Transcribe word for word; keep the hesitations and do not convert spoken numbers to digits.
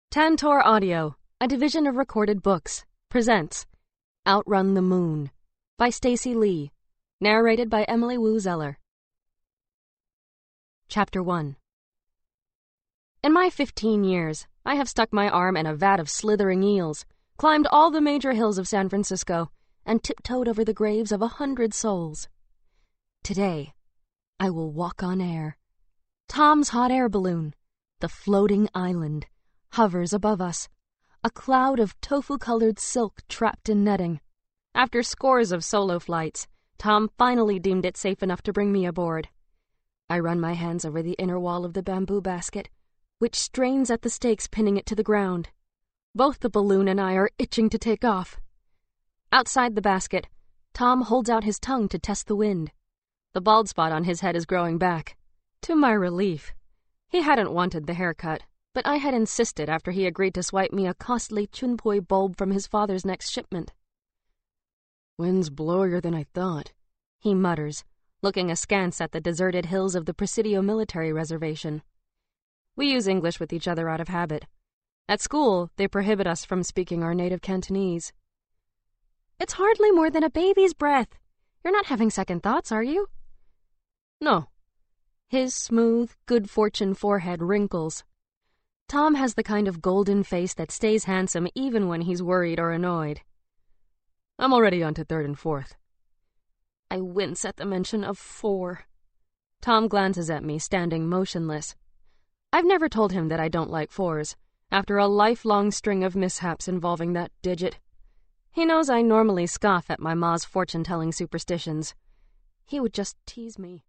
Tantor Audio, a division of Recorded Books, presents Outrun the Moon by Stacy Lee, narrated by Emily Wu Zeller. Chapter one. In my fifteen years, I have stuck my arm in a vat of slithering eels, climbed all the major hills of San Francisco, and tiptoed over the graves of a hundred souls. Today, I will walk on air. Tom's hot air balloon, the floating island, hovers above us, a cloud of tofu-colored silk trapped in netting. After scores of solo flights, Tom finally deemed it safe enough to bring me aboard. I run my hands over the inner wall of the bamboo basket, which strains at the stakes pinning it to the ground. Both the balloon and I are itching to take off. Outside the basket, Tom holds out his tongue to test the wind. The bald spot on his head is growing back. To my relief. He hadn't wanted the haircut, but I had insisted after he agreed to swipe me a costly Chunpoi bulb from his father's next shipment. "Wind's blowier than I thought," he mutters, looking askance at the deserted hills of the Presidio military reservation. We use English with each other out of habit. At school, they prohibit us from speaking our native Cantonese. "It's hardly more than a baby's breath. You're not having second thoughts, are you?" "No." His smooth, good fortune forehead wrinkles. Tom has the kind of golden face that stays handsome even when he's worried or annoyed. "I'm already on to third and fourth." I wince at the mention of four. Tom glances at me, standing motionless. I've never told him that I don't like fours, after a lifelong string of mishaps involving that digit. He knows I normally scoff at my ma's fortune-telling superstitions. He would just tease me.